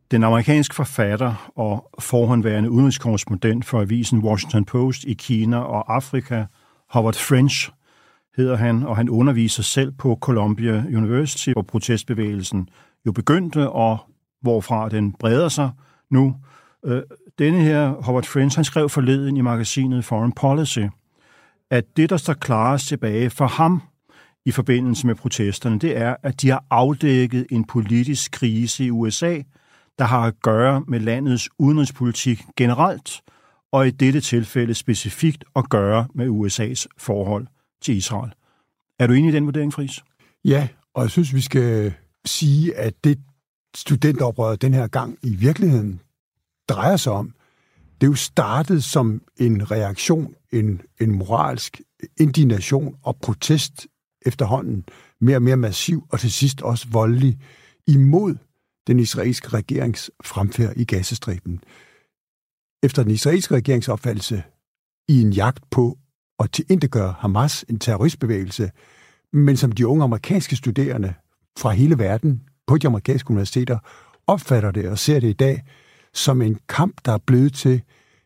Den amerikanske forfatter og forhåndværende udenrigskorrespondent for avisen Washington Post i Kina og Afrika, Howard French hedder han, og han underviser selv på Columbia University, hvor protestbevægelsen jo begyndte, og hvorfra den breder sig nu. Denne her Howard French, han skrev forleden i magasinet Foreign Policy, at det, der står klarest tilbage for ham i forbindelse med protesterne, det er, at de har afdækket en politisk krise i USA, der har at gøre med landets udenrigspolitik generelt, og i dette tilfælde specifikt at gøre med USA's forhold til Israel. Er du enig i den vurdering, Friis? Ja, og jeg synes, vi skal sige, at det studenteroprør den her gang i virkeligheden drejer sig om, det er jo startet som en reaktion, en moralsk indignation og protest efterhånden mere og mere massiv, og til sidst også voldelig imod den israelske regerings fremfærd i Gazastriben. Efter den israelske regeringsopfattelse i en jagt på at tilintetgøre Hamas, en terroristbevægelse, men som de unge amerikanske studerende fra hele verden på de amerikanske universiteter opfatter det og ser det i dag som en kamp, der er blevet til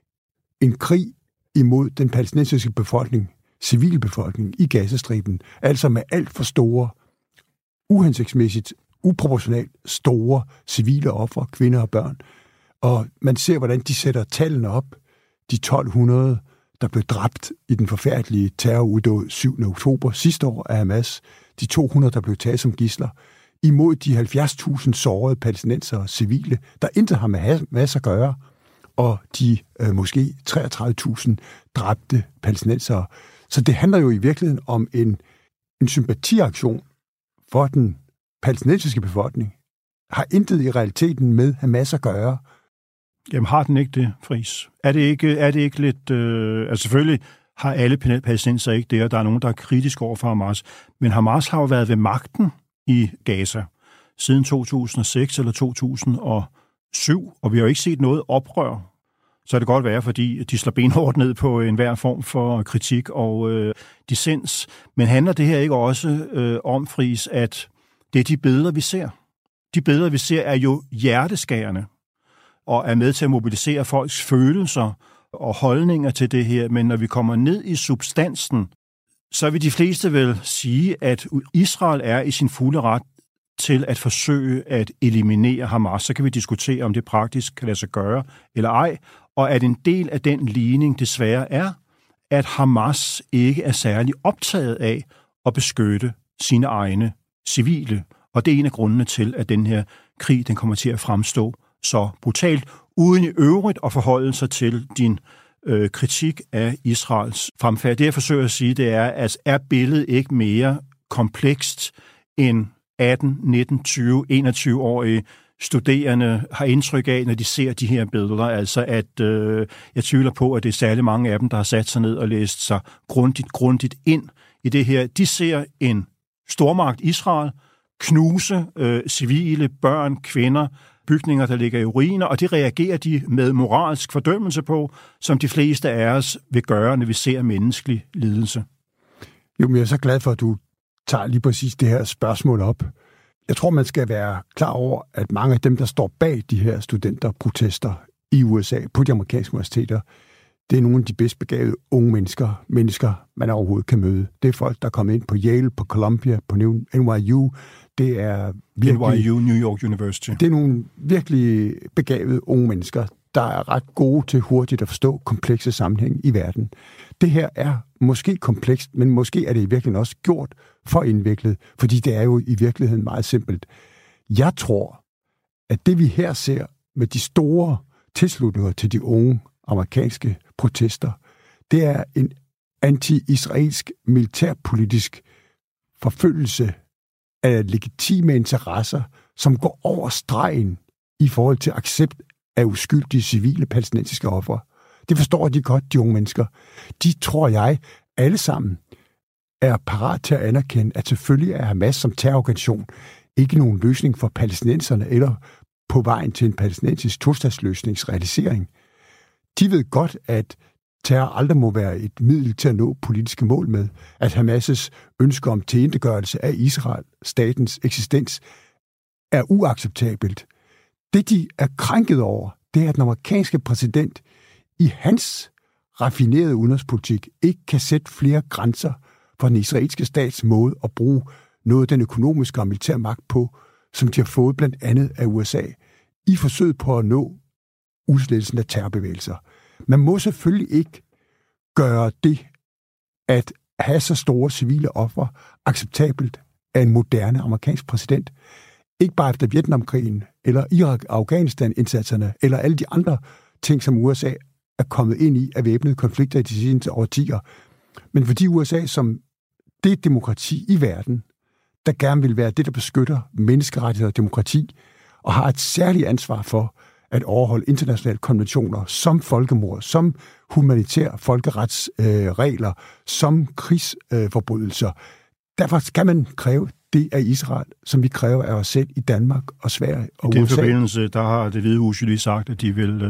en krig imod den palæstinensiske befolkning, civilbefolkning i Gazastriben, altså med alt for store, uhensigtsmæssigt, uproportionalt store civile ofre, kvinder og børn. Og man ser, hvordan de sætter tallene op. De 1200, der blev dræbt i den forfærdelige terrorudåd 7. oktober sidste år af Hamas. De 200, der blev taget som gidsler. Imod de 70.000 sårede palæstinensere og civile, der intet har med Hamas at gøre. Og de måske 33.000 dræbte palæstinensere. Så det handler jo i virkeligheden om en sympatiaktion for den palæstinensiske befolkning. Har intet i realiteten med Hamas at gøre. Jamen har den ikke det, Friis? Er det ikke lidt... altså selvfølgelig har alle palæstinenser ikke det, og der er nogen, der er kritisk over for Hamas. Men Hamas har jo været ved magten i Gaza siden 2006 eller 2007, og vi har jo ikke set noget oprør. Så er det godt være, fordi de slår benhårdt ned på enhver form for kritik og dissens. Men handler det her ikke også om, Friis, at det er de billeder, vi ser? De billeder, vi ser, er jo hjerteskærende og er med til at mobilisere folks følelser og holdninger til det her. Men når vi kommer ned i substansen, så vil de fleste vel sige, at Israel er i sin fulde ret til at forsøge at eliminere Hamas. Så kan vi diskutere, om det praktisk kan lade sig gøre eller ej. Og at en del af den ligning desværre er, at Hamas ikke er særlig optaget af at beskytte sine egne civile. Og det er en af grundene til, at den her krig den kommer til at fremstå så brutalt, uden i øvrigt at forholde sig til din kritik af Israels fremfærd. Det jeg forsøger at sige, det er, at er billedet ikke mere komplekst end 18, 19, 20, 21-årige studerende har indtryk af, når de ser de her billeder. Altså at jeg tvivler på, at det er særlig mange af dem, der har sat sig ned og læst sig grundigt ind i det her. De ser en stormagt Israel knuse civile, børn, kvinder, bygninger, der ligger i ruiner, og det reagerer de med moralsk fordømmelse på, som de fleste af os vil gøre, når vi ser menneskelig lidelse. Jo, men jeg er så glad for, at du tager lige præcis det her spørgsmål op. Jeg tror, man skal være klar over, at mange af dem, der står bag de her studenterprotester i USA på de amerikanske universiteter, det er nogle af de bedst begavede unge mennesker, man overhovedet kan møde. Det er folk, der er kommet ind på Yale, på Columbia, på NYU. Det er virkelig, NYU, New York University. Det er nogle virkelig begavede unge mennesker, der er ret gode til hurtigt at forstå komplekse sammenhæng i verden. Det her er måske komplekst, men måske er det i virkeligheden også gjort for indviklet, fordi det er jo i virkeligheden meget simpelt. Jeg tror, at det vi her ser med de store tilslutninger til de unge amerikanske protester, det er en anti-israelsk militærpolitisk forfølgelse af legitime interesser, som går over stregen i forhold til accept af uskyldige civile palæstinensiske ofre. Det forstår de godt, de unge mennesker. De, tror jeg, alle sammen er parat til at anerkende, at selvfølgelig er Hamas som terrororganisation ikke nogen løsning for palæstinenserne eller på vejen til en palæstinensisk tostatsløsningsrealisering. De ved godt, at terror aldrig må være et middel til at nå politiske mål med, at Hamas' ønske om tilintetgørelse af Israel, statens eksistens, er uacceptabelt. Det, de er krænket over, det er, at den amerikanske præsident i hans raffinerede udenrigspolitik ikke kan sætte flere grænser for den israelske stats måde at bruge noget af den økonomiske og militære magt på, som de har fået blandt andet af USA, i forsøget på at nå udslettelsen af terrorbevægelser. Man må selvfølgelig ikke gøre det at have så store civile ofre acceptabelt af en moderne amerikansk præsident. Ikke bare efter Vietnamkrigen, eller Irak-Afghanistan-indsatserne, eller alle de andre ting, som USA er kommet ind i af væbnede konflikter i de seneste årtier. Men fordi USA som det demokrati i verden, der gerne vil være det, der beskytter menneskerettigheder og demokrati, og har et særligt ansvar for at overholde internationale konventioner som folkemord, som humanitær folkeretsregler, som krigsforbrydelser. Derfor skal man kræve det af Israel, som vi kræver af os selv i Danmark og Sverige og USA. I den forbindelse, der har Det Hvide Hus jo lige sagt, at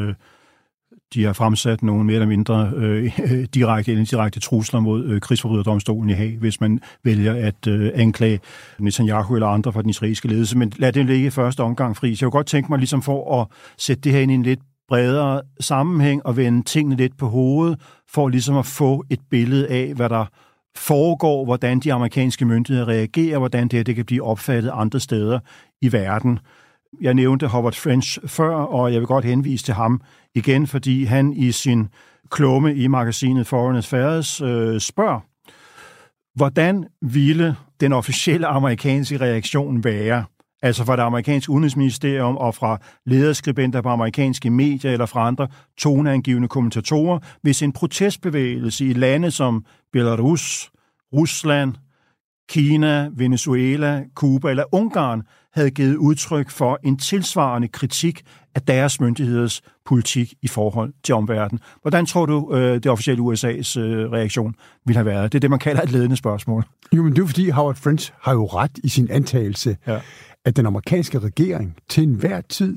de har fremsat nogle mere eller mindre direkte eller indirekte trusler mod krigsforbryderdomstolen i Haag, hvis man vælger at anklage Netanyahu eller andre fra den israelske ledelse. Men lad det ligge i første omgang, Friis. Jeg kunne godt tænke mig ligesom for at sætte det her ind i en lidt bredere sammenhæng og vende tingene lidt på hovedet, for ligesom at få et billede af, hvad der foregår, hvordan de amerikanske myndigheder reagerer, hvordan det kan blive opfattet andre steder i verden. Jeg nævnte Howard French før, og jeg vil godt henvise til ham igen, fordi han i sin klumme i magasinet Foreign Affairs spørger, hvordan ville den officielle amerikanske reaktion være, altså fra det amerikanske udenrigsministerium og fra lederskribenter på amerikanske medier eller fra andre toneangivende kommentatorer, hvis en protestbevægelse i lande som Belarus, Rusland, Kina, Venezuela, Cuba eller Ungarn havde givet udtryk for en tilsvarende kritik af deres myndigheders politik i forhold til omverdenen. Hvordan tror du, det officielle USA's reaktion ville have været? Det er det, man kalder et ledende spørgsmål. Jo, men det er jo fordi, Howard French har jo ret i sin antagelse, at den amerikanske regering til enhver tid,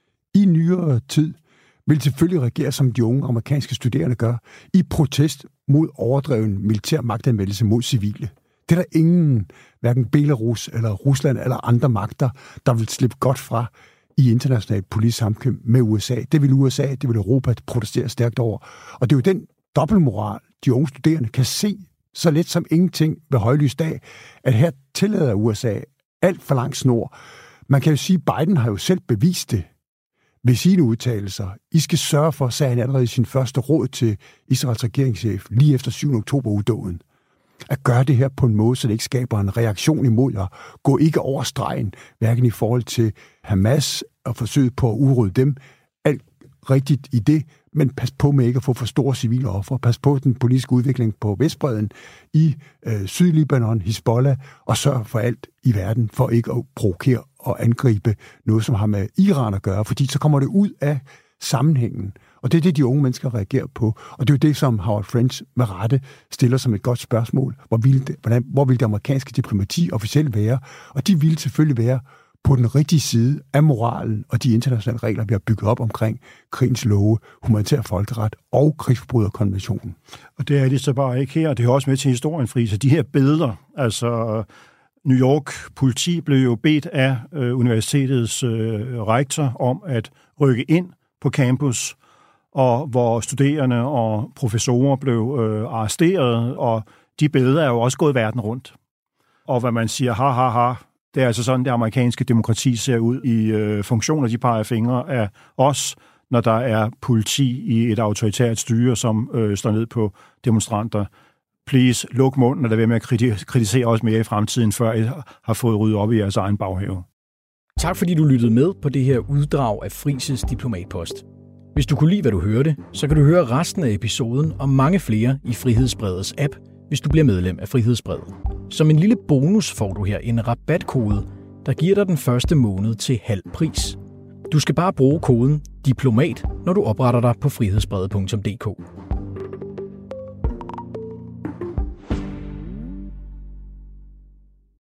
i nyere tid, vil selvfølgelig reagere, som de unge amerikanske studerende gør, i protest mod overdreven militær magtanvendelse mod civile. Det er der ingen, hverken Belarus eller Rusland eller andre magter, der vil slippe godt fra i international politisk samkvem med USA. Det vil USA, det vil Europa protestere stærkt over. Og det er jo den dobbeltmoral, de unge studerende kan se så let som ingenting ved højlys dag, at her tillader USA alt for lang snor. Man kan jo sige, at Biden har jo selv bevist det ved sine udtalelser. I skal sørge for, sagde han allerede i sin første råd til Israels regeringschef, lige efter 7. oktober-udåden, at gøre det her på en måde, så det ikke skaber en reaktion imod jer. Gå ikke over stregen, hverken i forhold til Hamas og forsøget på at udrydde dem. Alt rigtigt i det, men pas på med ikke at få for store civile ofre. Pas på den politiske udvikling på Vestbredden, i Sydlibanon, Hizbollah, og sørg for alt i verden for ikke at provokere og angribe noget, som har med Iran at gøre, fordi så kommer det ud af sammenhængen. Og det er det, de unge mennesker reagerer på. Og det er jo det, som Howard French med rette stiller som et godt spørgsmål. Hvor vil det amerikanske diplomati officielt være? Og de vil selvfølgelig være på den rigtige side af moralen og de internationale regler, vi har bygget op omkring krigens love, humanitær folkeret og krigsforbryderkonventionen. Og det er det så bare ikke her, og det er også med til historien, Friis. De her billeder, altså New York politi blev jo bedt af universitetets rektor om at rykke ind på campus, og hvor studerende og professorer blev arresteret, og de billeder er jo også gået verden rundt. Og hvad man siger, det er altså sådan, det amerikanske demokrati ser ud i funktioner, de peger fingre af os, når der er politi i et autoritært styre, som står ned på demonstranter. Please, luk munden og lad være med at kritisere os mere i fremtiden, før I har fået ryddet op i jeres egen baghave. Tak fordi du lyttede med på det her uddrag af Friis' Diplomatpost. Hvis du kunne lide, hvad du hørte, så kan du høre resten af episoden og mange flere i Frihedsbrevets app, hvis du bliver medlem af Frihedsbrevet. Som en lille bonus får du her en rabatkode, der giver dig den første måned til halv pris. Du skal bare bruge koden DIPLOMAT, når du opretter dig på frihedsbrevet.dk.